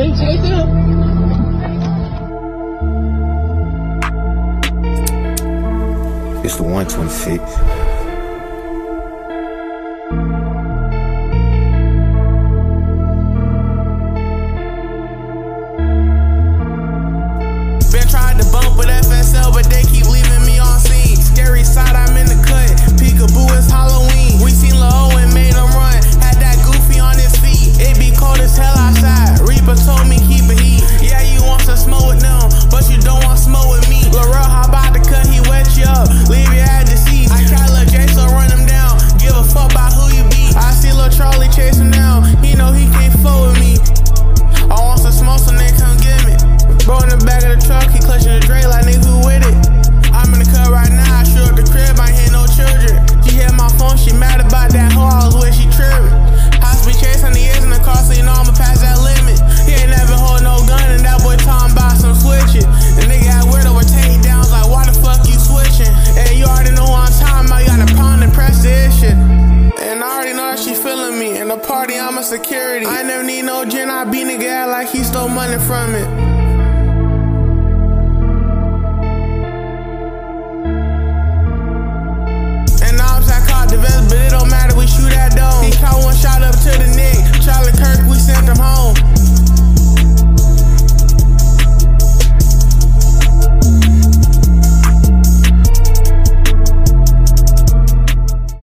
can't take them. It's the 126. Been tried to bump with FSL, but they keep leaving me on scene. Scary side, I'm in the cut. Peekaboo, it's Halloween. We seen Lil and made him run. Had that goofy on his feet. It be cold as hell outside. Reaper told me keep it heat. Yeah, you want some smoke with them, but you don't want smoke with me. Lil hop out the cut, he wet you up. Leave you at the seats. I cat Lil J, so run him down. Give a fuck about who you be. I see Lil Charlie chase him down. He know he can't fuck with me. I want some smoke, so they come get me. Bro in the back of the truck, he clutching the Dre like nigga, who with it? I'm in the cut right now, I shoot up the crib, I ain't hear no children. She hit my phone, she mad about that hoe, I was with, she trippin'. House be chasing the years in the car, so you know I'ma pass that limit. He ain't never hold no gun, and that boy talking about some switching. The nigga had weird over takedowns, like why the fuck you switching? And you already know what I'm talking about, you got a pound and press the issue. And I already know that she feeling me. In the party, I'm a security. I never need no gin, I beat nigga out like he stole money from it.